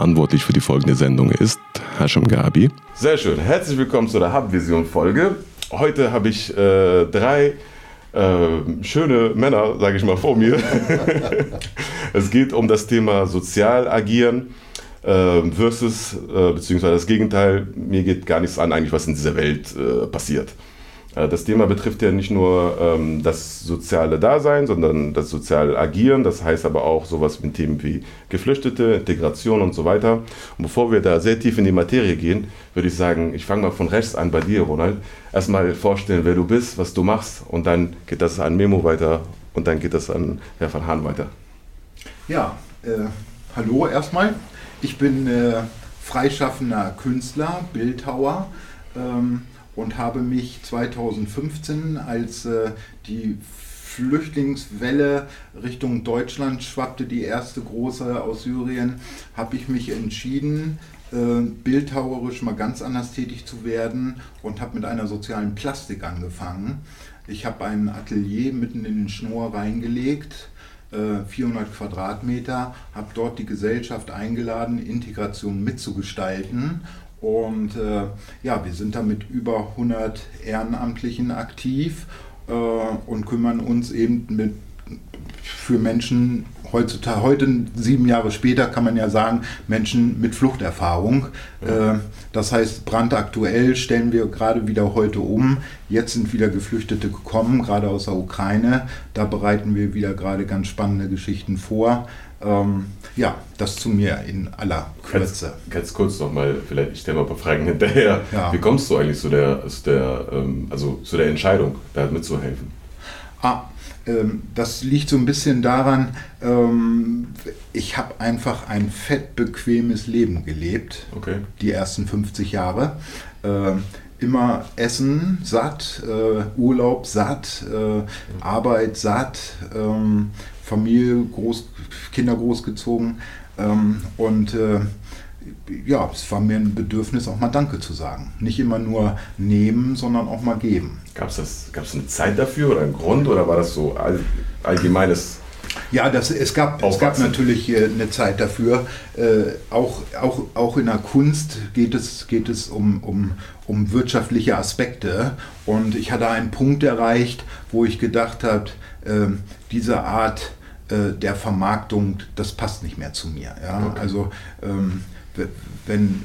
verantwortlich für die folgende Sendung ist Hashim Gabi. Sehr schön. Herzlich willkommen zu der Hub-Vision-Folge. Heute habe ich drei schöne Männer, sage ich mal, vor mir. Es geht um das Thema sozial agieren versus, beziehungsweise das Gegenteil, mir geht gar nichts an, eigentlich, was in dieser Welt passiert. Das Thema betrifft ja nicht nur das soziale Dasein, sondern das soziale Agieren. Das heißt aber auch sowas mit Themen wie Geflüchtete, Integration und so weiter. Und bevor wir da sehr tief in die Materie gehen, würde ich sagen, ich fange mal von rechts an bei dir, Ronald. Erstmal vorstellen, wer du bist, was du machst, und dann geht das an Memo weiter und dann geht das an Herr van Haan weiter. Ja, hallo erstmal. Ich bin freischaffender Künstler, Bildhauer. Und habe mich 2015, als die Flüchtlingswelle Richtung Deutschland schwappte, die erste große aus Syrien, habe ich mich entschieden, bildhauerisch mal ganz anders tätig zu werden und habe mit einer sozialen Plastik angefangen. Ich habe ein Atelier mitten in den Schnoor reingelegt, 400 Quadratmeter, habe dort die Gesellschaft eingeladen, Integration mitzugestalten. Und ja, wir sind da mit über 100 Ehrenamtlichen aktiv und kümmern uns eben für Menschen heutzutage, heute 7 Jahre später kann man ja sagen, Menschen mit Fluchterfahrung. Ja. Das heißt, brandaktuell stellen wir gerade wieder heute um. Jetzt sind wieder Geflüchtete gekommen, gerade aus der Ukraine. Da bereiten wir wieder gerade ganz spannende Geschichten vor. Ja, das zu mir in aller Kürze. Ganz kurz nochmal, vielleicht, ich stelle mal ein paar Fragen hinterher. Ja. Wie kommst du eigentlich zu der Entscheidung, da mitzuhelfen? Das liegt so ein bisschen daran, ich habe einfach ein fettbequemes Leben gelebt, okay. Die ersten 50 Jahre. Immer Essen satt, Urlaub satt, Arbeit satt, Familie, Kinder großgezogen und ja, es war mir ein Bedürfnis, auch mal Danke zu sagen. Nicht immer nur nehmen, sondern auch mal geben. Gab's eine Zeit dafür oder einen Grund oder war das so allgemeines? Ja, es gab natürlich eine Zeit dafür. Auch in der Kunst geht es um wirtschaftliche Aspekte. Und ich hatte einen Punkt erreicht, wo ich gedacht habe, diese Art der Vermarktung, das passt nicht mehr zu mir. Ja? Okay. Also wenn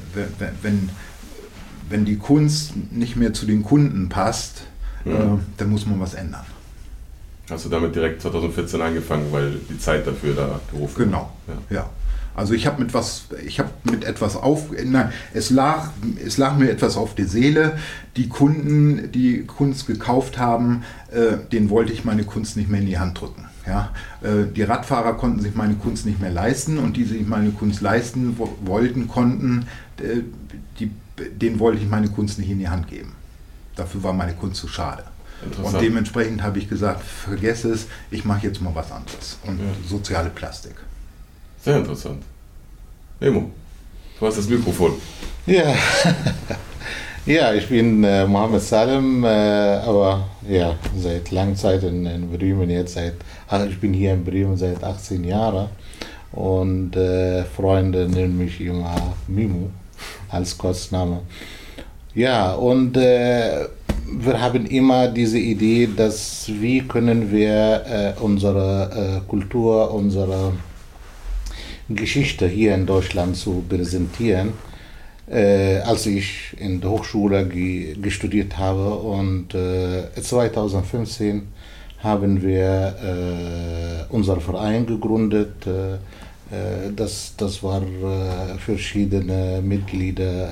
die Kunst nicht mehr zu den Kunden passt, dann muss man was ändern. Hast du damit direkt 2014 angefangen, weil die Zeit dafür da gerufen wurde? Genau, ja. Also ich habe mit etwas es lag mir etwas auf der Seele. Die Kunden, die Kunst gekauft haben, denen wollte ich meine Kunst nicht mehr in die Hand drücken. Ja? Die Radfahrer konnten sich meine Kunst nicht mehr leisten und die sich meine Kunst leisten konnten, denen wollte ich meine Kunst nicht in die Hand geben. Dafür war meine Kunst zu schade. Und dementsprechend habe ich gesagt, vergess es, ich mache jetzt mal was anderes. Und soziale Plastik. Sehr interessant. Memo, du hast das Mikrofon. Ja, ja, ich bin Mohammed Salem, aber ja, seit langer Zeit in Bremen jetzt. Ich bin hier in Bremen seit 18 Jahren und Freunde nennen mich immer Mimo als Kurzname. Ja, und wir haben immer diese Idee, dass wie können wir unsere Kultur, unsere Geschichte hier in Deutschland zu präsentieren. Als ich in der Hochschule studiert habe und 2015 haben wir unseren Verein gegründet. Das war verschiedene Mitglieder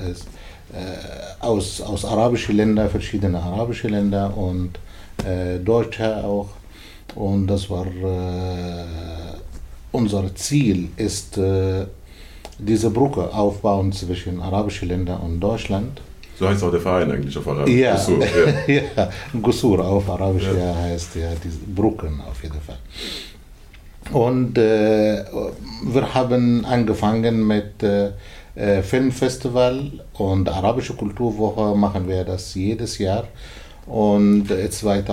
aus arabischen Ländern, verschiedene arabische Länder und Deutsche auch. Und das war unser Ziel ist, diese Brücke aufbauen zwischen arabischen Ländern und Deutschland. So heißt auch der Verein eigentlich auf Arabisch. Ja, Gusur, ja. Gusur auf Arabisch heißt ja diese Brücken auf jeden Fall. Und wir haben angefangen mit Filmfestival und Arabische Kulturwoche machen wir das jedes Jahr. Und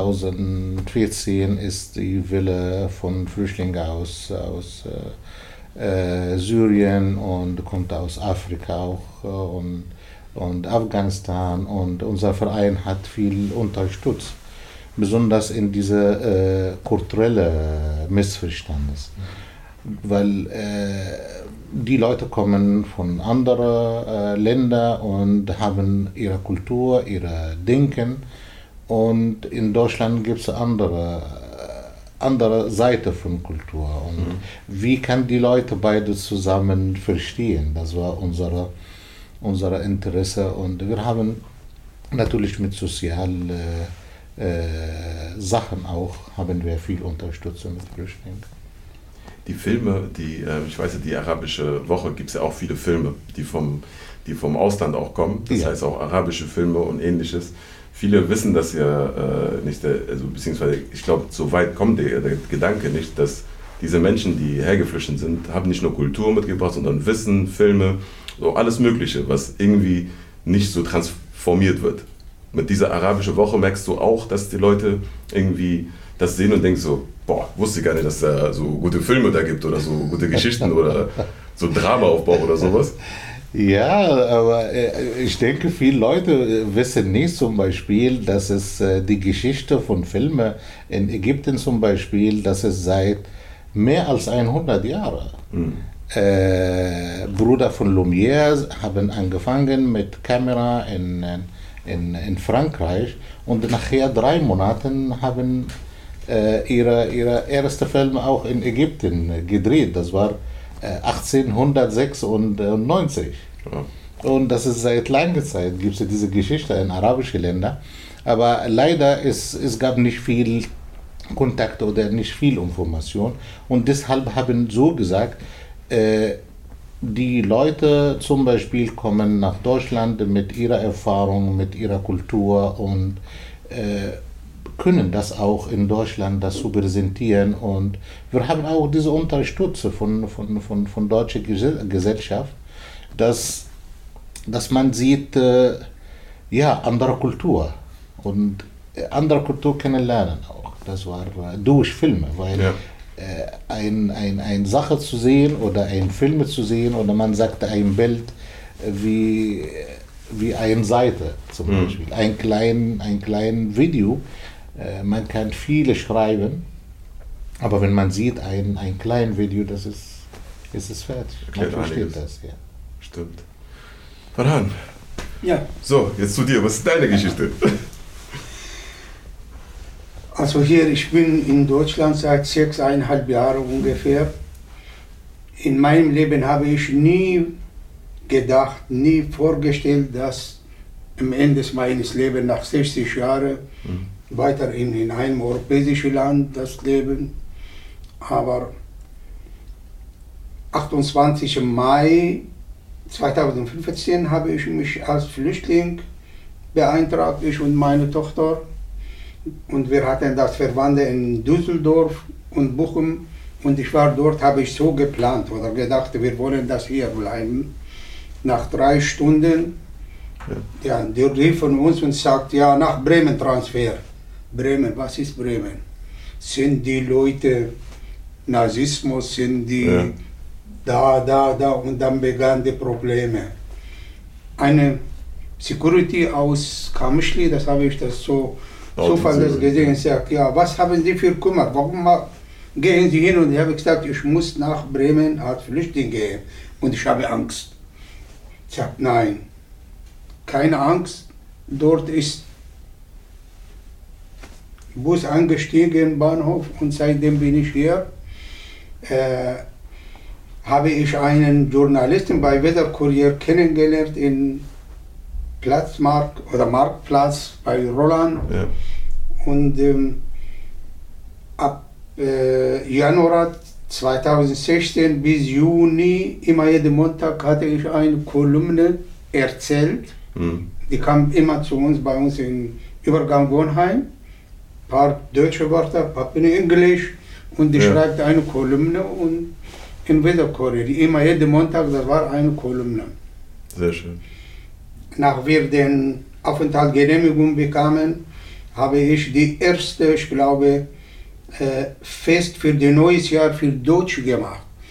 2014 ist die Welle von Flüchtlingen aus Syrien und kommt aus Afrika auch und Afghanistan, und unser Verein hat viel unterstützt, besonders in diese kulturelle Missverständnis, weil die Leute kommen von anderen Ländern und haben ihre Kultur, ihre Denken, und in Deutschland gibt es andere Seite von Kultur, und wie kann die Leute beide zusammen verstehen? Das war unser Interesse, und wir haben natürlich mit sozialen Sachen auch haben wir viel Unterstützung mit Flüchtlingen. Die Filme, ich weiß ja, die arabische Woche gibt es ja auch viele Filme, die vom Ausland auch kommen, das heißt auch arabische Filme und ähnliches. Viele wissen das ja nicht, beziehungsweise ich glaube, so weit kommt der Gedanke nicht, dass diese Menschen, die hergeflüchtet sind, haben nicht nur Kultur mitgebracht, sondern Wissen, Filme, so alles Mögliche, was irgendwie nicht so transformiert wird. Mit dieser arabischen Woche merkst du auch, dass die Leute irgendwie das sehen und denken so, boah, wusste ich gar nicht, dass es da so gute Filme da gibt oder so gute Geschichten oder so Dramaaufbau oder sowas. Ja, aber ich denke, viele Leute wissen nicht zum Beispiel, dass es die Geschichte von Filmen in Ägypten zum Beispiel, dass es seit mehr als 100 Jahren. Brüder von Lumière haben angefangen mit Kamera in Frankreich, und nachher 3 Monaten haben ihre erste Film auch in Ägypten gedreht. Das war 1896. Ja. Und das ist seit langer Zeit, gibt es diese Geschichte in arabischen Ländern. Aber leider es gab nicht viel Kontakt oder nicht viel Information. Und deshalb haben so gesagt, die Leute zum Beispiel kommen nach Deutschland mit ihrer Erfahrung, mit ihrer Kultur und können das auch in Deutschland das zu präsentieren. Und wir haben auch diese Unterstützung von deutscher Gesellschaft, dass man sieht, andere Kultur und andere Kultur kennenlernen auch. Das war durch Filme, weil eine Sache zu sehen oder einen Film zu sehen, oder man sagt ein Bild wie eine Seite zum Beispiel, ein kleines Video. Man kann viele schreiben, aber wenn man sieht ein kleines Video, ist es fertig. Man versteht das, ja. Stimmt. Farhan. Ja. So, jetzt zu dir. Was ist deine Geschichte? Also ich bin in Deutschland seit 6,5 Jahren ungefähr. In meinem Leben habe ich nie gedacht, nie vorgestellt, dass am Ende meines Lebens nach 60 Jahren weiter in einem europäischen Land das Leben. Aber 28. Mai 2015 habe ich mich als Flüchtling beantragt, ich und meine Tochter. Und wir hatten das Verwandte in Düsseldorf und Bochum. Und ich war dort, habe ich so geplant oder gedacht, wir wollen das hier bleiben. Nach 3 Stunden, die rief von uns und sagt, ja, nach Bremen Transfer. Bremen, was ist Bremen? Sind die Leute Nazismus, sind die da, und dann begannen die Probleme. Eine Security aus Kamschli, das habe ich das so zufällig gesehen, sagt, ja, was haben Sie für Kummer, warum gehen Sie hin? Und ich habe gesagt, ich muss nach Bremen als Flüchtling gehen und ich habe Angst. Ich sage, nein, keine Angst, dort ist Bus angestiegen, Bahnhof, und seitdem bin ich hier. Habe ich einen Journalisten bei Weserkurier kennengelernt in Marktplatz bei Roland. Ja. Und ab Januar 2016 bis Juni, immer jeden Montag hatte ich eine Kolumne erzählt. Die kam immer zu uns, bei uns im Übergang Wohnheim. Ein paar deutsche Wörter, ein paar in Englisch, und die schreibt eine Kolumne und in Weserkurier. Immer jeden Montag, das war eine Kolumne. Sehr schön. Nach wir den Aufenthaltsgenehmigung bekamen, habe ich die erste, ich glaube, Fest für das neues Jahr für Deutsch gemacht.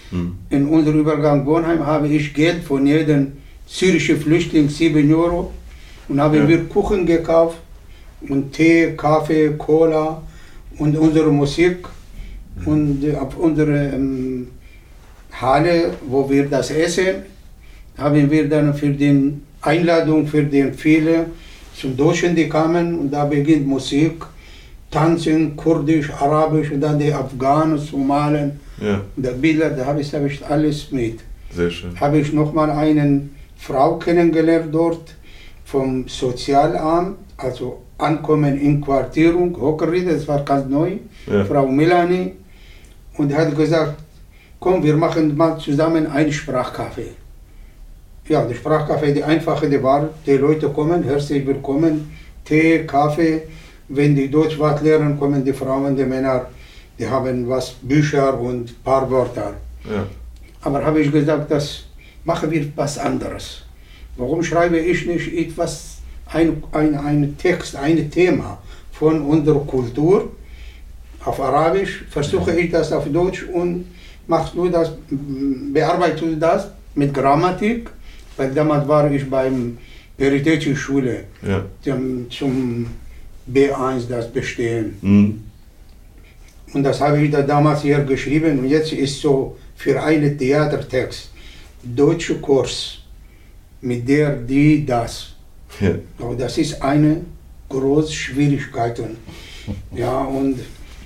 In unserem Übergang Bornheim habe ich Geld von jedem syrischen Flüchtling 7 Euro und haben wir Kuchen gekauft und Tee, Kaffee, Cola und unsere Musik und auf unsere Halle, wo wir das essen, haben wir dann für die Einladung für den viele zum Deutschen, die kamen und da beginnt Musik, Tanzen, Kurdisch, Arabisch und dann die Afghanen, Somalen, die Bilder, da habe ich alles mit. Sehr schön. Habe ich nochmal eine Frau kennengelernt dort vom Sozialamt, also Ankommen in Quartierung, Hockerried, das war ganz neu, Frau Melanie, und hat gesagt, komm, wir machen mal zusammen einen Sprachcafé. Ja, der Sprachcafé, die einfache, die war, die Leute kommen, herzlich willkommen, Tee, Kaffee, wenn die Deutsch was lernen, kommen die Frauen, die Männer, die haben was, Bücher und ein paar Wörter. Ja. Aber habe ich gesagt, das machen wir was anderes. Warum schreibe ich nicht etwas, ein Text, ein Thema von unserer Kultur auf Arabisch, versuche ich das auf Deutsch und machst du das, bearbeitest du das mit Grammatik, weil damals war ich beim Heritage Schule zum B1 das bestehen. Und das habe ich da damals hier geschrieben und jetzt ist so für einen Theatertext, deutscher Kurs, mit der, die, das. Ja. Aber das ist eine große Schwierigkeit. Ja, und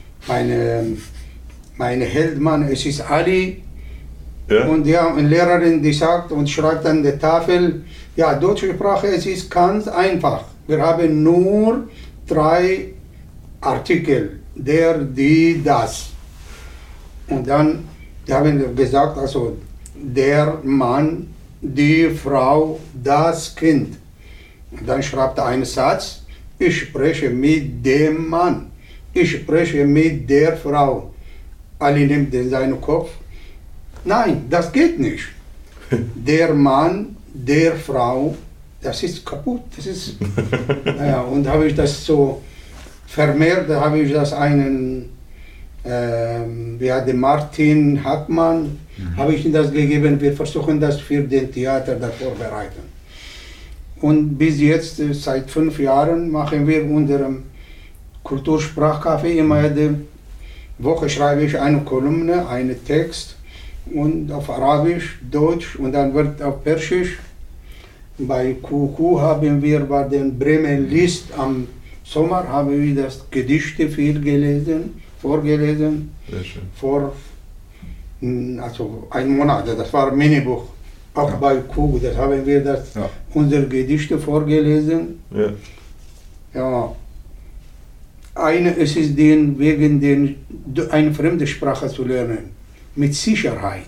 meine Heldmann, es ist Ali. Ja. Und ja, eine Lehrerin, die sagt und schreibt an der Tafel, ja, deutsche Sprache, es ist ganz einfach. Wir haben nur 3 Artikel, der, die, das. Und dann haben wir gesagt, also der Mann, die Frau, das Kind. Und dann schreibt er einen Satz, ich spreche mit dem Mann, ich spreche mit der Frau. Ali nimmt in seinen Kopf, nein, das geht nicht. Der Mann, der Frau, das ist kaputt. Das ist, ja, und habe ich das so vermehrt, da habe ich das einen, den Martin Hackmann, habe ich ihm das gegeben, wir versuchen das für den Theater da vorbereiten. Und bis jetzt, seit 5 Jahren, machen wir unserem Kultursprachcafé immer jede Woche schreibe ich eine Kolumne, einen Text und auf Arabisch, Deutsch und dann wird auf Persisch. Bei QQ haben wir bei den Bremen List am Sommer haben wir das Gedichte viel vorgelesen. Sehr schön. Vor also einem Monat, das war ein Minibuch. Auch bei QQ, das haben wir unsere Gedichte vorgelesen. Ja. Ja. Eine ist es wegen eine fremde Sprache zu lernen, mit Sicherheit.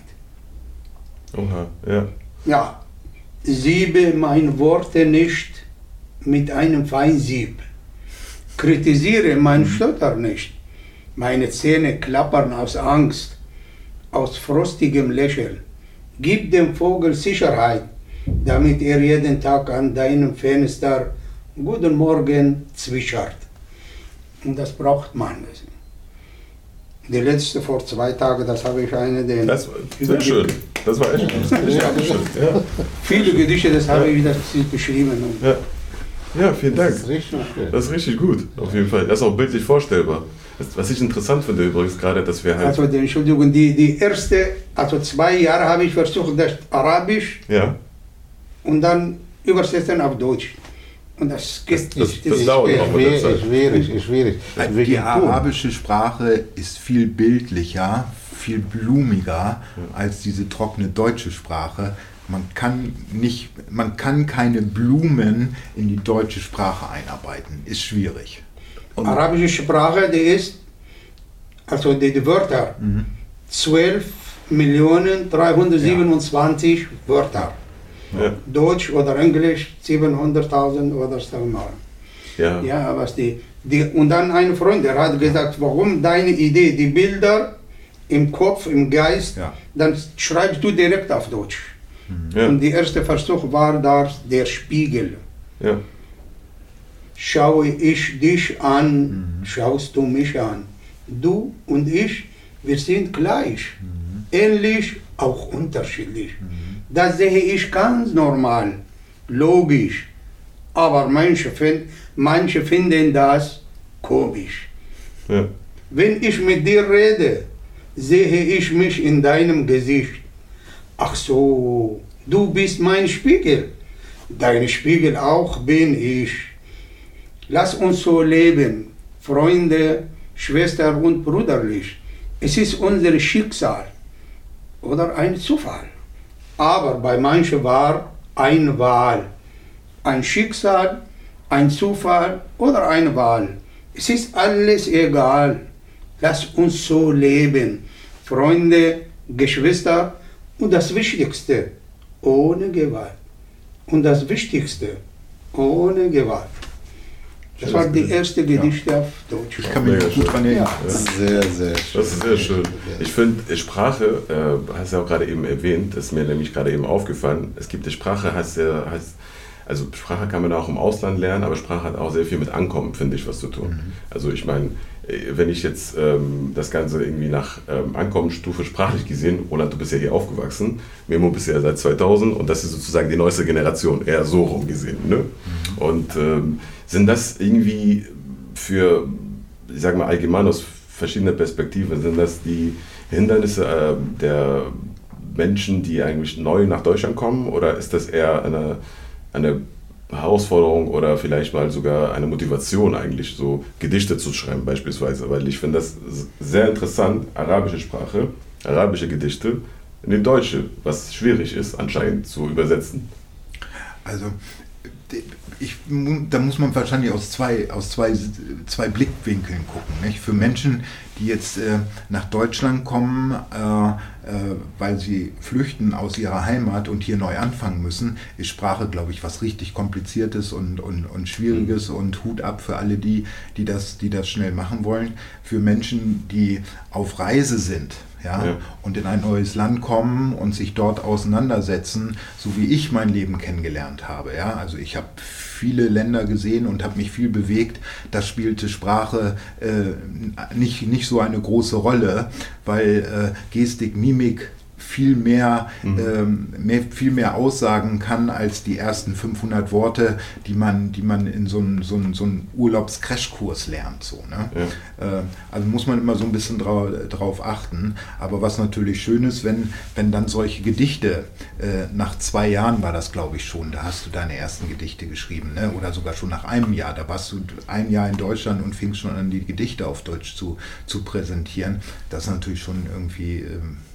Oha, ja. Ja, siebe meine Worte nicht mit einem Feinsieb. Kritisiere mein Stotter nicht. Meine Zähne klappern aus Angst, aus frostigem Lächeln. Gib dem Vogel Sicherheit, damit er jeden Tag an deinem Fenster Guten Morgen zwitschert. Und das braucht man. Die letzte vor 2 Tagen, das habe ich den. Das war sehr schön. Das war echt schön. Ja. Viele Gedichte, das habe ich das geschrieben. Ja, vielen Dank. Das ist richtig schön. Das ist richtig gut, auf jeden Fall. Das ist auch bildlich vorstellbar. Was ich interessant finde übrigens gerade, dass wir halt... Also, Entschuldigung, die erste, also 2 Jahre habe ich versucht, das Arabisch und dann übersetzen auf Deutsch. Und das geht nicht. Das dauert auch mit der Zeit. Schwierig. Die arabische Sprache ist viel bildlicher, viel blumiger als diese trockene deutsche Sprache. Man kann keine Blumen in die deutsche Sprache einarbeiten. Ist schwierig. Und arabische Sprache, die ist, also die Wörter, 12.327 Wörter. Ja. Deutsch oder Englisch 700.000 oder sagen wir mal. Ja, was und dann ein Freund, der hat gesagt, warum deine Idee, die Bilder im Kopf, im Geist, dann schreibst du direkt auf Deutsch. Ja. Und der erste Versuch war da der Spiegel. Ja. Schaue ich dich an, schaust du mich an. Du und ich, wir sind gleich. ähnlich, auch unterschiedlich. Das sehe ich ganz normal, logisch. Aber manche finden das komisch. Ja. Wenn ich mit dir rede, sehe ich mich in deinem Gesicht. Ach so, du bist mein Spiegel. Dein Spiegel auch bin ich. Lass uns so leben, Freunde, Schwester und brüderlich. Es ist unser Schicksal oder ein Zufall. Aber bei manchen war eine Wahl. Ein Schicksal, ein Zufall oder eine Wahl. Es ist alles egal. Lass uns so leben, Freunde, Geschwister und das Wichtigste, ohne Gewalt. Und das Wichtigste, ohne Gewalt. Das war die erste Gedichte auf Deutsch. Ich kann mich Mega noch gut schön. dran erinnern. Ja. Sehr, sehr schön. Das ist sehr schön. Ich finde, Sprache, hast du ja auch gerade eben erwähnt, ist mir nämlich gerade eben aufgefallen. Es gibt die Sprache, also Sprache kann man auch im Ausland lernen, aber Sprache hat auch sehr viel mit Ankommen, finde ich, was zu tun. Also ich meine, wenn ich jetzt das Ganze irgendwie nach Ankommensstufe sprachlich gesehen, Roland, du bist ja hier aufgewachsen, Memo bist ja seit 2000 und das ist sozusagen die neueste Generation, eher so rum gesehen. Ne? Und sind das irgendwie für, ich sage mal allgemein aus verschiedenen Perspektiven, sind das die Hindernisse der Menschen, die eigentlich neu nach Deutschland kommen, oder ist das eher eine Herausforderung oder vielleicht mal sogar eine Motivation eigentlich, so Gedichte zu schreiben beispielsweise, weil ich finde das sehr interessant, arabische Sprache, arabische Gedichte in die deutsche, was schwierig ist anscheinend zu übersetzen. Also da muss man wahrscheinlich aus zwei Blickwinkeln gucken. Nicht? Für Menschen, die jetzt nach Deutschland kommen, weil sie flüchten aus ihrer Heimat und hier neu anfangen müssen, ist Sprache, glaube ich, was richtig Kompliziertes und Schwieriges, und Hut ab für alle die das schnell machen wollen. Für Menschen, die auf Reise sind, ja, und in ein neues Land kommen und sich dort auseinandersetzen, so wie ich mein Leben kennengelernt habe. Ja? Also ich habe viele Länder gesehen und habe mich viel bewegt. Da spielte Sprache nicht so eine große Rolle, weil Gestik, Mimik viel mehr aussagen kann als die ersten 500 Worte, die man in so einem Urlaubs-Crashkurs lernt. So, ne? Ja. Also muss man immer so ein bisschen drauf achten. Aber was natürlich schön ist, wenn dann solche Gedichte, nach 2 Jahren war das, glaube ich, schon, da hast du deine ersten Gedichte geschrieben, ne? Oder sogar schon nach einem Jahr, da warst du 1 Jahr in Deutschland und fingst schon an, die Gedichte auf Deutsch zu präsentieren. Das ist natürlich schon irgendwie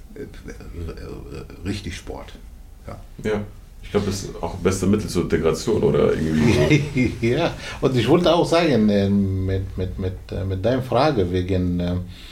richtig Sport. Ja, ich glaube, das ist auch das beste Mittel zur Integration, oder irgendwie so. Ja, und ich wollte auch sagen, mit deiner Frage wegen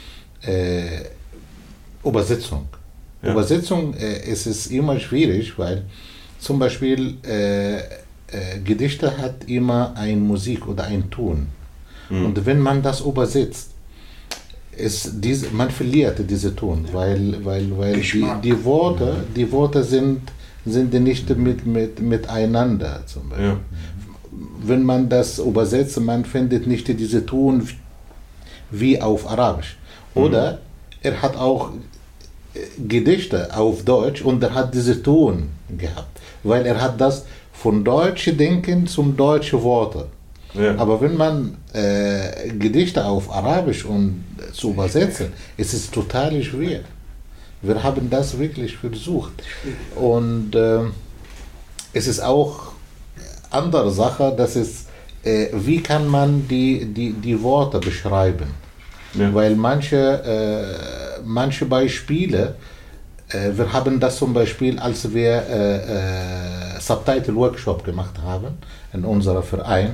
Übersetzung. Ja. Übersetzung ist es immer schwierig, weil zum Beispiel Gedichte hat immer eine Musik oder einen Ton. Und wenn man das übersetzt, man verliert diesen Ton, weil die Worte sind nicht miteinander zum Beispiel. Ja. Wenn man das übersetzt, man findet nicht diesen Ton wie auf Arabisch. Oder er hat auch Gedichte auf Deutsch und er hat diesen Ton gehabt, weil er hat das von deutschen Denken zum deutschen Worte. Ja. Aber wenn man Gedichte auf Arabisch zu übersetzen, ist es total schwer. Wir haben das wirklich versucht. Und es ist auch eine andere Sache, das ist, wie kann man die Worte beschreiben? Ja. Weil manche Beispiele, wir haben das zum Beispiel, als wir Subtitle-Workshop gemacht haben in unserem Verein,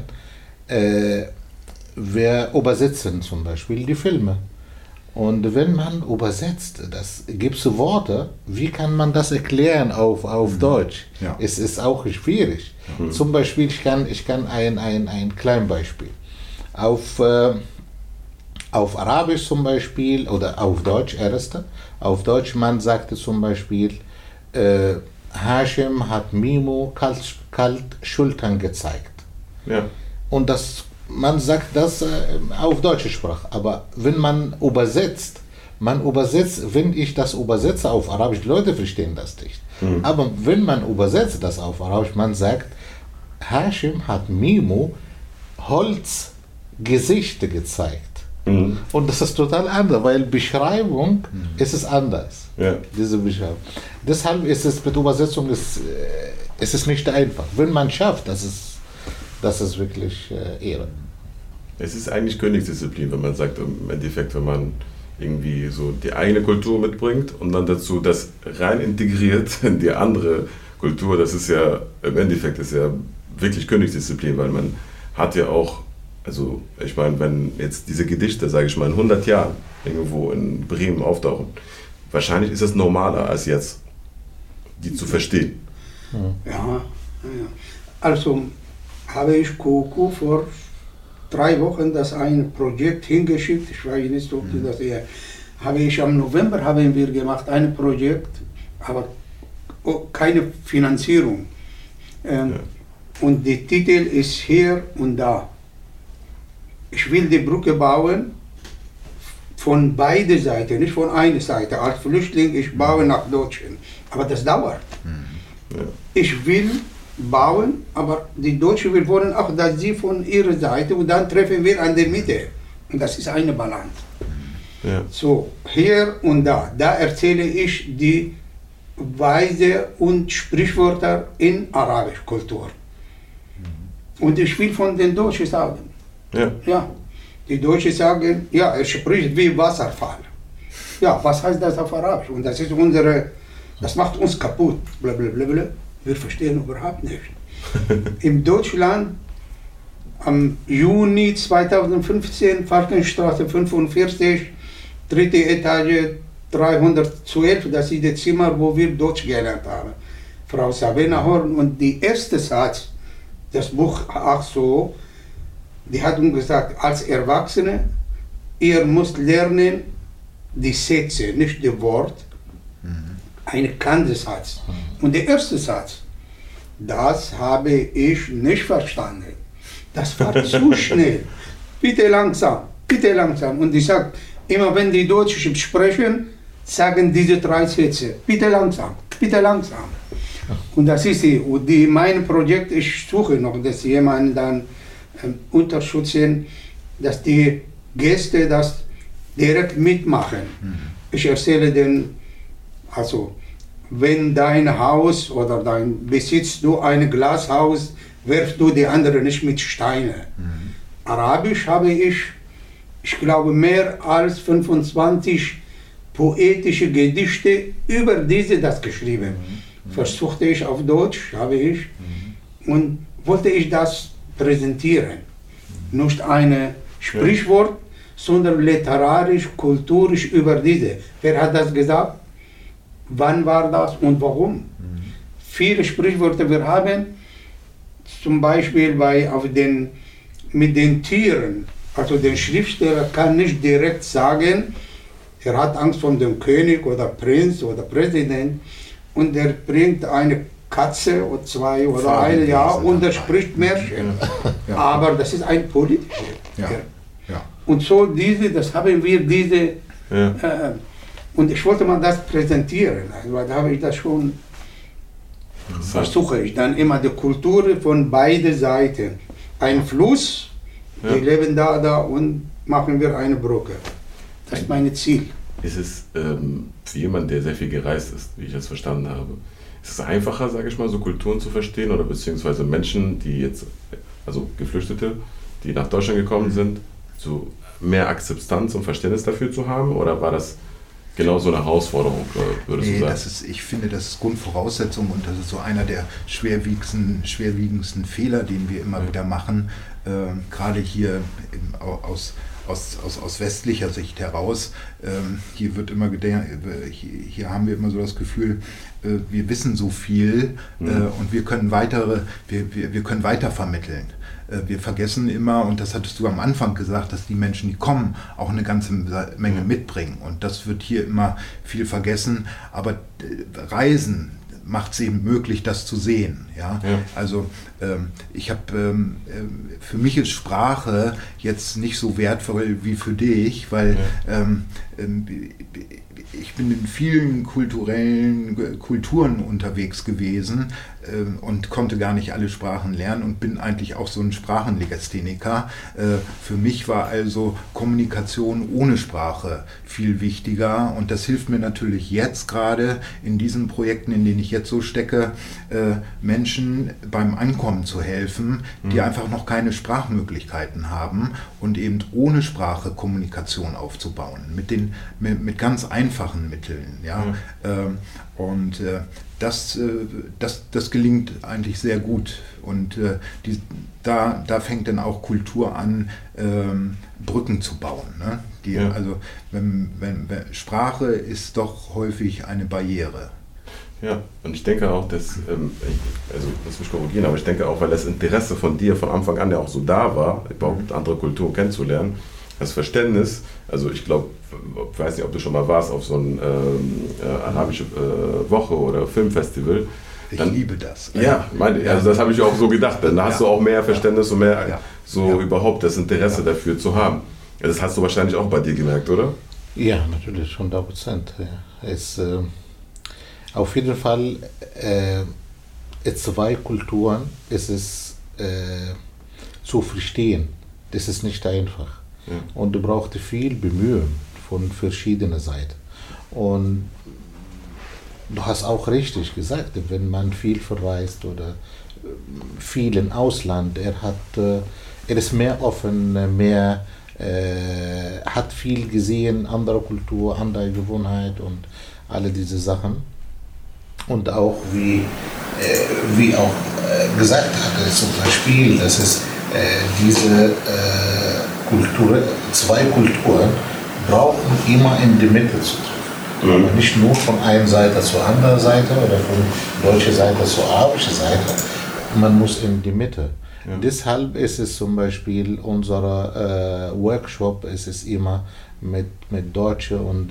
wir übersetzen zum Beispiel die Filme. Und wenn man übersetzt, gibt es Worte, wie kann man das erklären auf Deutsch? Ja. Es ist auch schwierig. Zum Beispiel, ich kann ein kleines Beispiel. Auf Arabisch zum Beispiel, oder auf Deutsch erst. Auf Deutsch, man sagte zum Beispiel, Hashim hat Mimo kalt Schultern gezeigt. Ja. Und man sagt das auf deutsche Sprache, aber wenn man übersetzt, man übersetzt, wenn ich das übersetze auf Arabisch, die Leute verstehen das nicht. Aber wenn man übersetzt das auf Arabisch, man sagt, Hashim hat Mimo Holzgesichter gezeigt. Und das ist total anders, weil Beschreibung ist es anders. Ja. Diese Beschreibung. Deshalb ist es mit Übersetzung es ist nicht einfach. Wenn man schafft, das ist wirklich Ehre. Es ist eigentlich Königsdisziplin, wenn man sagt, im Endeffekt, wenn man irgendwie so die eigene Kultur mitbringt und dann dazu das rein integriert in die andere Kultur, das ist ja, im Endeffekt ist ja wirklich Königsdisziplin, weil man hat ja auch, also ich meine, wenn jetzt diese Gedichte, sage ich mal, in 100 Jahren irgendwo in Bremen auftauchen, wahrscheinlich ist es normaler als jetzt, die zu verstehen. Ja. Also habe ich Coco vor 3 Wochen das ein Projekt hingeschickt, ich weiß nicht, ob du das eher, im November haben wir gemacht, ein Projekt, aber keine Finanzierung. Und der Titel ist Hier und Da. Ich will die Brücke bauen von beiden Seiten, nicht von einer Seite. Als Flüchtling, ich baue nach Deutschland. Aber das dauert. Ja. Ich will bauen, aber die Deutschen wollen auch, dass sie von ihrer Seite und dann treffen wir an der Mitte. Und das ist eine Balance. Ja. So, hier und da. Da erzähle ich die Weise und Sprichwörter in arabischer Kultur. Und ich will von den Deutschen sagen, ja, die Deutschen sagen, ja, er spricht wie Wasserfall. Ja, was heißt das auf Arabisch? Und das ist das macht uns kaputt. Blablabla. Wir verstehen überhaupt nicht. In Deutschland am Juni 2015, Falkenstraße 45, 3. Etage 312, das ist das Zimmer, wo wir Deutsch gelernt haben. Frau Sabina Horn, und die erste Satz, das Buch auch so, die hat uns gesagt, als Erwachsene, ihr müsst lernen die Sätze, nicht die Wort, einen Kantensatz. Und der erste Satz, das habe ich nicht verstanden. Das war zu schnell. Bitte langsam, bitte langsam. Und ich sage, immer wenn die Deutschen sprechen, sagen diese 3 Sätze, bitte langsam, bitte langsam. Und das ist mein Projekt, ich suche noch, dass jemand dann unterstützen, dass die Gäste das direkt mitmachen. Ich erzähle denen, also wenn dein Haus oder dein Besitz, du ein Glashaus, wirfst du die andere nicht mit Steinen. Arabisch habe ich glaube, mehr als 25 poetische Gedichte über das geschrieben. Versuchte ich auf Deutsch, habe ich, und wollte ich das präsentieren. Nicht ein Sprichwort, sondern literarisch, kulturisch über diese. Wer hat das gesagt? Wann war das und warum? Viele Sprichwörter wir haben, zum Beispiel mit den Tieren. Also der Schriftsteller kann nicht direkt sagen, er hat Angst vor dem König oder Prinz oder Präsident, und er bringt eine Katze oder 2 oder eine, ja, und er spricht Märchen. Ja. Aber das ist ein politischer. Ja. Ja. Und so das haben wir und ich wollte mal das präsentieren, also da habe ich das schon, versuche ich dann immer die Kultur von beiden Seiten. Ein Fluss, die leben da und machen wir eine Brücke. Das ist mein Ziel. Ist es für jemanden, der sehr viel gereist ist, wie ich das verstanden habe, ist es einfacher, sage ich mal, so Kulturen zu verstehen oder beziehungsweise Menschen, die jetzt, also Geflüchtete, die nach Deutschland gekommen sind, so mehr Akzeptanz und Verständnis dafür zu haben, oder war das genau so eine Herausforderung, würdest du sagen? Ich finde, das ist Grundvoraussetzung, und das ist so einer der schwerwiegendsten Fehler, den wir immer wieder machen, gerade hier aus westlicher Sicht heraus. Hier wird immer hier haben wir immer so das Gefühl, wir wissen so viel und wir können weiter vermitteln. Wir vergessen immer, und das hattest du am Anfang gesagt, dass die Menschen, die kommen, auch eine ganze Menge mitbringen. Und das wird hier immer viel vergessen. Aber Reisen macht es eben möglich, das zu sehen. Ja? Also ich habe, für mich ist Sprache jetzt nicht so wertvoll wie für dich, weil ich bin in vielen Kulturen unterwegs gewesen und konnte gar nicht alle Sprachen lernen und bin eigentlich auch so ein Sprachenlegastheniker. Für mich war also Kommunikation ohne Sprache viel wichtiger und das hilft mir natürlich jetzt gerade in diesen Projekten, in denen ich jetzt so stecke, Menschen beim Ankommen zu helfen, die einfach noch keine Sprachmöglichkeiten haben und eben ohne Sprache Kommunikation aufzubauen, mit ganz einfachen Mitteln. Ja? Und das gelingt eigentlich sehr gut. Und da fängt dann auch Kultur an, Brücken zu bauen. Ne? Also Sprache ist doch häufig eine Barriere. Ja, und ich denke auch, dass, also das muss ich korrigieren, aber ich denke auch, weil das Interesse von dir von Anfang an ja auch so da war, überhaupt andere Kulturen kennenzulernen, das Verständnis, also ich glaube, ich weiß nicht, ob du schon mal warst auf so eine arabische Woche oder Filmfestival. Ich liebe das. Ja, also das habe ich auch so gedacht, dann hast du auch mehr Verständnis und mehr überhaupt das Interesse dafür zu haben. Das hast du wahrscheinlich auch bei dir gemerkt, oder? Ja, natürlich, 100%. Ja. Auf jeden Fall, zwei Kulturen ist es zu verstehen. Das ist nicht einfach. Ja. Und du brauchst viel Bemühen von verschiedenen Seiten. Und du hast auch richtig gesagt, wenn man viel verreist oder viel im Ausland, er ist mehr offen, hat viel gesehen, andere Kultur, andere Gewohnheit und alle diese Sachen. Und auch wie auch gesagt hatte, zum Beispiel, dass es diese zwei Kulturen brauchen immer in die Mitte zu treffen. Aber nicht nur von einer Seite zur anderen Seite oder von deutscher Seite zur arabischen Seite. Man muss in die Mitte. Ja. Deshalb ist es zum Beispiel unser Workshop, es ist immer mit Deutschen und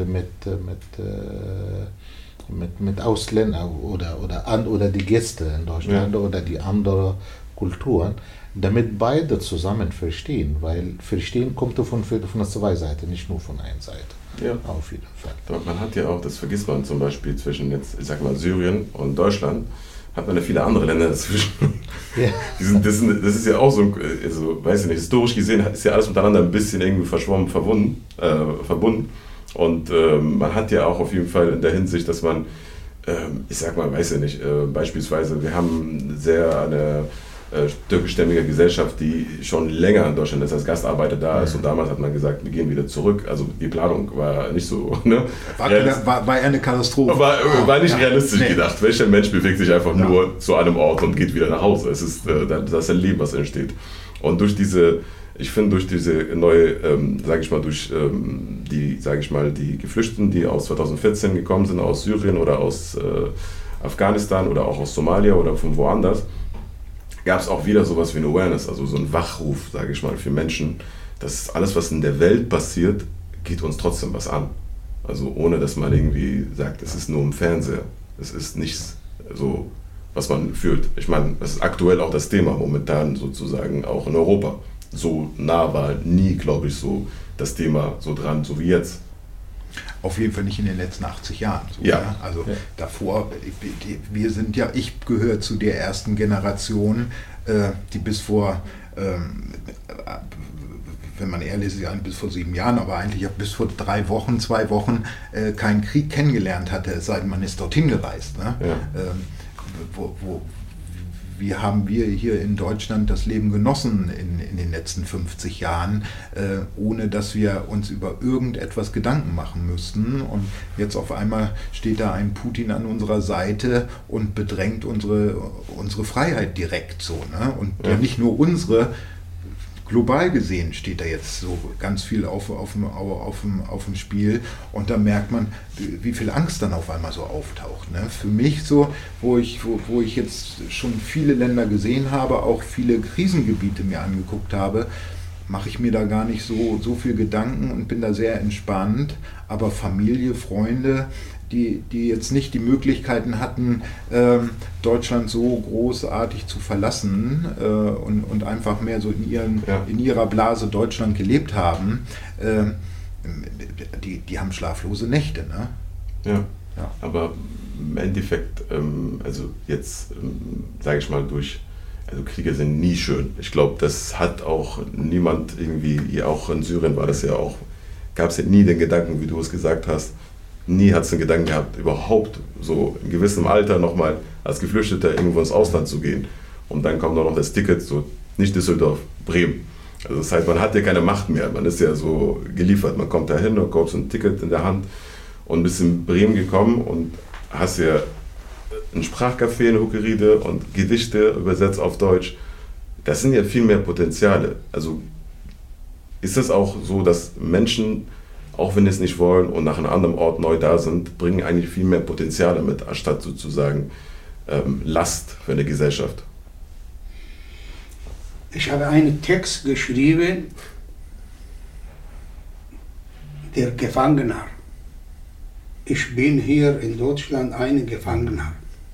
mit Ausländern oder die Gäste in Deutschland oder die anderen Kulturen, damit beide zusammen verstehen, weil Verstehen kommt von der zwei Seiten, nicht nur von einer Seite. Ja. Auf jeden Fall. Man hat ja auch, das vergisst man zum Beispiel zwischen jetzt, ich sag mal, Syrien und Deutschland, hat man ja viele andere Länder dazwischen. Ja. Das ist ja auch so, also, weiß ich nicht, historisch gesehen ist ja alles miteinander ein bisschen irgendwie verschwommen, verbunden. Und man hat ja auch auf jeden Fall in der Hinsicht, dass man, ich sag mal, weiß ich nicht, beispielsweise, wir haben eine türkischstämmige Gesellschaft, die schon länger in Deutschland ist, als Gastarbeiter da ist. Und damals hat man gesagt, wir gehen wieder zurück. Also die Planung war nicht so... Ne? War eher eine Katastrophe. War nicht realistisch gedacht. Welcher Mensch bewegt sich einfach nur zu einem Ort und geht wieder nach Hause? Es ist das ist ein Leben, was entsteht. Und durch diese neue, die Geflüchteten, die aus 2014 gekommen sind, aus Syrien oder aus Afghanistan oder auch aus Somalia oder von woanders, gab es auch wieder sowas wie ein Awareness, also so ein Wachruf, sage ich mal, für Menschen, dass alles, was in der Welt passiert, geht uns trotzdem was an. Also ohne, dass man irgendwie sagt, es ist nur im Fernseher, es ist nichts so, was man fühlt. Ich meine, das ist aktuell auch das Thema momentan sozusagen auch in Europa. So nah war nie, glaube ich, so das Thema so dran, so wie jetzt. Auf jeden Fall nicht in den letzten 80 Jahren. So, ja. Ja? Also davor, ich gehöre zu der ersten Generation, die bis vor, wenn man ehrlich ist, bis vor 7 Jahren, aber eigentlich bis vor 2 Wochen keinen Krieg kennengelernt hatte, es sei denn, man ist dorthin gereist. Ne? Ja. Wie haben wir hier in Deutschland das Leben genossen in den letzten 50 Jahren, ohne dass wir uns über irgendetwas Gedanken machen müssten. Und jetzt auf einmal steht da ein Putin an unserer Seite und bedrängt unsere Freiheit direkt so. Ne? Und ja, nicht nur unsere, global gesehen steht da jetzt so ganz viel auf dem Spiel und da merkt man, wie viel Angst dann auf einmal so auftaucht. Ne? Für mich so, wo ich jetzt schon viele Länder gesehen habe, auch viele Krisengebiete mir angeguckt habe, mache ich mir da gar nicht so viel Gedanken und bin da sehr entspannt. Aber Familie, Freunde, die jetzt nicht die Möglichkeiten hatten, Deutschland so großartig zu verlassen und einfach mehr so in ihrer Blase Deutschland gelebt haben, die haben schlaflose Nächte. Ne? Ja, aber im Endeffekt, also jetzt sage ich mal also Kriege sind nie schön. Ich glaube, das hat auch niemand irgendwie, hier auch in Syrien war das ja auch, gab es ja nie den Gedanken, wie du es gesagt hast, nie hat es den Gedanken gehabt, überhaupt so in gewissem Alter nochmal als Geflüchteter irgendwo ins Ausland zu gehen. Und dann kommt noch das Ticket, so nicht Düsseldorf, Bremen. Also das heißt, man hat ja keine Macht mehr, man ist ja so geliefert. Man kommt da hin und kommt so ein Ticket in der Hand und bist in Bremen gekommen und hast ja ein Sprachcafé in Huckeriede und Gedichte übersetzt auf Deutsch. Das sind ja viel mehr Potenziale. Also ist es auch so, dass Menschen, auch wenn sie es nicht wollen und nach einem anderen Ort neu da sind, bringen eigentlich viel mehr Potenziale mit, anstatt sozusagen Last für eine Gesellschaft? Ich habe einen Text geschrieben, der Gefangener. Ich bin hier in Deutschland ein Gefangener.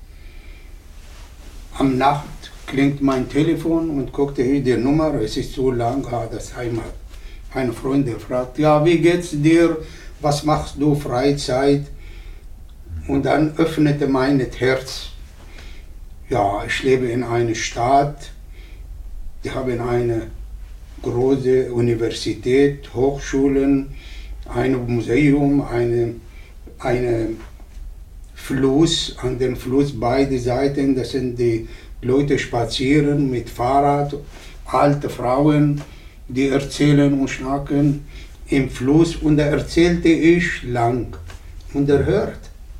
Am Nacht klingt mein Telefon und guckte hier die Nummer, es ist so lang, das Heimat. Ein Freund, der fragt, ja, wie geht's dir, was machst du, Freizeit? Und dann öffnete mein Herz. Ja, ich lebe in einer Stadt, die haben eine große Universität, Hochschulen, ein Museum, eine Fluss, an den Fluss beide Seiten, das sind die Leute spazieren mit Fahrrad, alte Frauen, die erzählen und schnacken im Fluss, und da erzählte ich lang und er hört.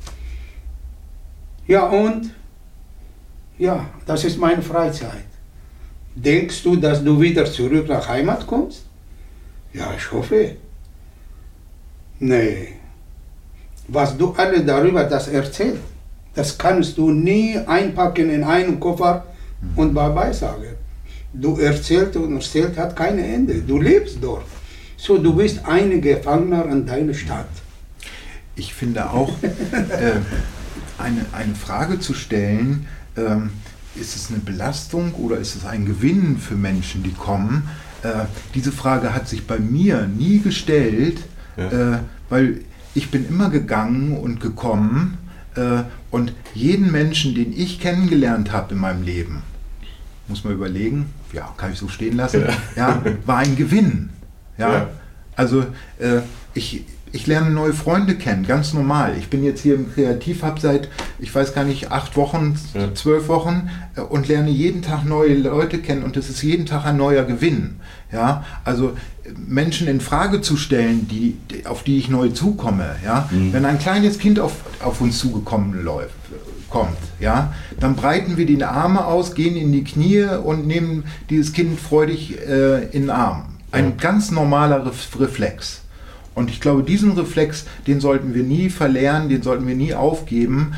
Ja, und? Ja, das ist meine Freizeit. Denkst du, dass du wieder zurück nach Heimat kommst? Ja, ich hoffe. Nee. Was du alle darüber das erzählst, das kannst du nie einpacken in einen Koffer und bye-bye sagen. Du erzählst und erzählst, hat kein Ende. Du lebst dort. So, du bist ein Gefangener in deiner Stadt. Ich finde auch, eine Frage zu stellen, ist es eine Belastung oder ist es ein Gewinn für Menschen, die kommen? Diese Frage hat sich bei mir nie gestellt, weil ich bin immer gegangen und gekommen und jeden Menschen, den ich kennengelernt habe in meinem Leben, muss man überlegen, ja, kann ich so stehen lassen, ja, war ein Gewinn. Ja? Also ich lerne neue Freunde kennen, ganz normal. Ich bin jetzt hier im Kreativhub seit, ich weiß gar nicht, 8 Wochen, 12 Wochen und lerne jeden Tag neue Leute kennen und es ist jeden Tag ein neuer Gewinn. Ja? Also Menschen in Frage zu stellen, auf die ich neu zukomme. Ja? Wenn ein kleines Kind auf uns zugekommen kommt, ja, dann breiten wir die Arme aus, gehen in die Knie und nehmen dieses Kind freudig in den Arm. Ein ganz normaler Reflex. Und ich glaube, diesen Reflex, den sollten wir nie verlernen, den sollten wir nie aufgeben.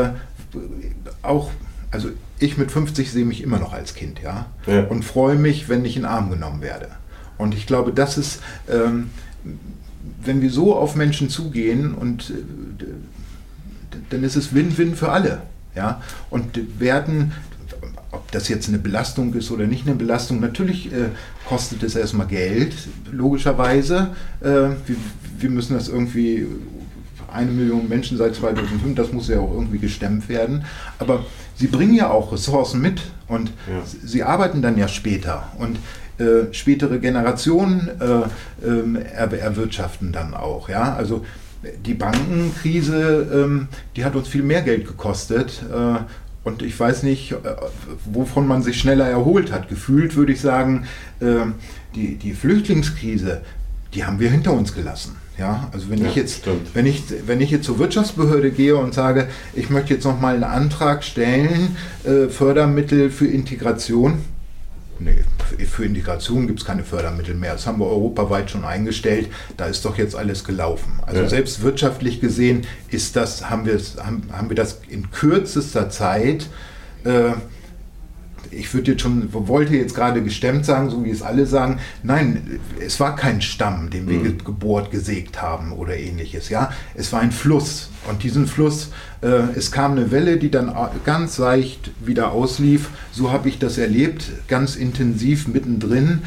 Also ich mit 50 sehe mich immer noch als Kind, ja? Und freue mich, wenn ich in den Arm genommen werde. Und ich glaube, das ist, wenn wir so auf Menschen zugehen, und dann ist es Win-Win für alle. Ja? Und werden, ob das jetzt eine Belastung ist oder nicht eine Belastung, natürlich kostet es erstmal Geld, logischerweise. Wir müssen das irgendwie, 1 Million Menschen seit 2005, das muss ja auch irgendwie gestemmt werden. Aber sie bringen ja auch Ressourcen mit und sie arbeiten dann ja später. Und spätere Generationen erwirtschaften dann auch. Ja? Also die Bankenkrise, die hat uns viel mehr Geld gekostet. Und ich weiß nicht, wovon man sich schneller erholt hat. Gefühlt würde ich sagen, die Flüchtlingskrise, die haben wir hinter uns gelassen. Ja, also wenn ich jetzt zur Wirtschaftsbehörde gehe und sage, ich möchte jetzt noch mal einen Antrag stellen, Fördermittel für Integration. Nee, für Integration gibt es keine Fördermittel mehr. Das haben wir europaweit schon eingestellt. Da ist doch jetzt alles gelaufen. Also selbst wirtschaftlich gesehen haben wir das in kürzester Zeit ich wollte jetzt gerade gestemmt sagen, so wie es alle sagen, nein, es war kein Stamm, den wir gebohrt, gesägt haben oder ähnliches, ja. Es war ein Fluss und diesen Fluss, es kam eine Welle, die dann ganz leicht wieder auslief, so habe ich das erlebt, ganz intensiv mittendrin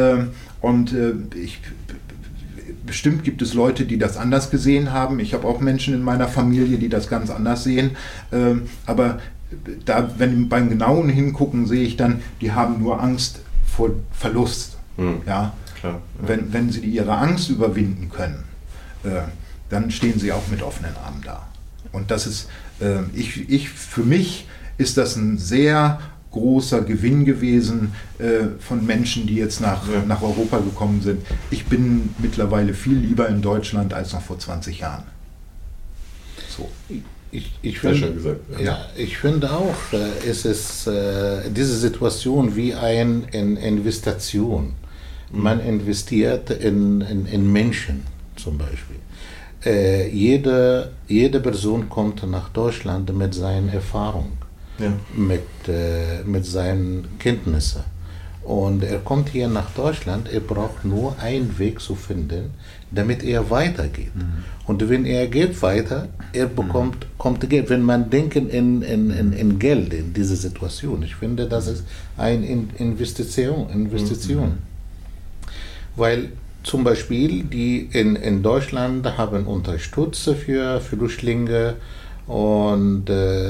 bestimmt gibt es Leute, die das anders gesehen haben. Ich habe auch Menschen in meiner Familie, die das ganz anders sehen. Aber beim genauen Hingucken sehe ich dann, die haben nur Angst vor Verlust. Ja? Klar, ja. Wenn sie ihre Angst überwinden können, dann stehen sie auch mit offenen Armen da. Und das ist, für mich ist das ein sehr großer Gewinn gewesen von Menschen, die jetzt nach Europa gekommen sind. Ich bin mittlerweile viel lieber in Deutschland als noch vor 20 Jahren. So. Ich finde, ich finde auch, es ist diese Situation wie eine Investition. Man investiert in Menschen zum Beispiel. Jede Person kommt nach Deutschland mit seinen Erfahrungen. Ja. Mit seinen Kenntnissen. Und er kommt hier nach Deutschland, er braucht nur einen Weg zu finden, damit er weitergeht. Und wenn er geht weiter, er kommt Geld. Wenn man denkt in Geld, in diese Situation, ich finde, das ist eine Investition. Weil zum Beispiel die in Deutschland haben unterstützt für Flüchtlinge und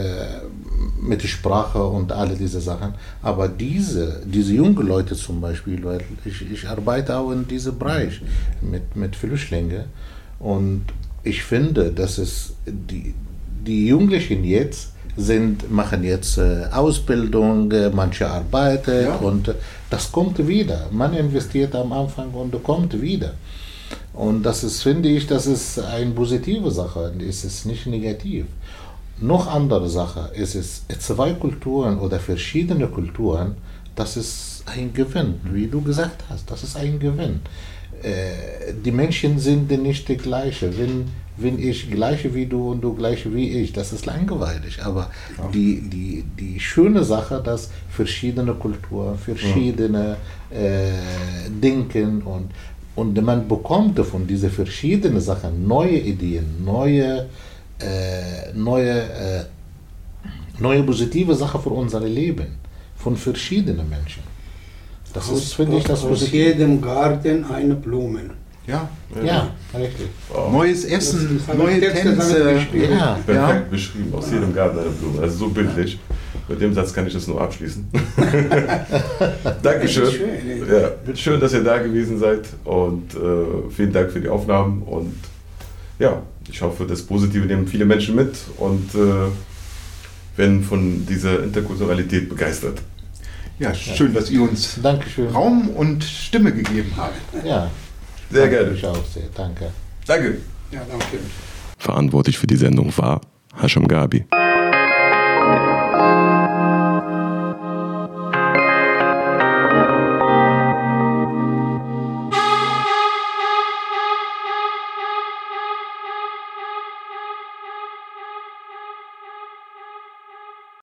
mit der Sprache und alle diese Sachen. Aber diese jungen Leute zum Beispiel, weil ich arbeite auch in diesem Bereich mit Flüchtlingen und ich finde, dass es die Jugendlichen jetzt machen jetzt Ausbildung, manche arbeiten und das kommt wieder. Man investiert am Anfang und kommt wieder. Und das ist, finde ich, das ist eine positive Sache, es ist nicht negativ. Noch andere Sache, es ist zwei Kulturen oder verschiedene Kulturen, das ist ein Gewinn, wie du gesagt hast, das ist ein Gewinn. Die Menschen sind nicht die gleiche. Wenn ich gleiche wie du und du gleiche wie ich, das ist langweilig. Aber die schöne Sache, dass verschiedene Kulturen, verschiedene Denken und man bekommt von diesen verschiedenen Sachen neue Ideen, neue positive Sachen für unser Leben von verschiedenen Menschen. Das ist, finde ich, das aus jedem Garten eine Blume. Ja, richtig. Wow. Neues Essen, neue Tänze. Perfekt beschrieben, aus jedem Garten eine Blume. Also so bildlich. Mit dem Satz kann ich das nur abschließen. Dankeschön. Schön. Schön, dass ihr da gewesen seid und vielen Dank für die Aufnahmen und ich hoffe, das Positive nehmen viele Menschen mit und werden von dieser Interkulturalität begeistert. Ja, schön, dass ihr uns Raum und Stimme gegeben habt. Ja, sehr gerne. Ich auch sehr. Danke. Danke. Ja, danke. Verantwortlich für die Sendung war Hasham Gabi.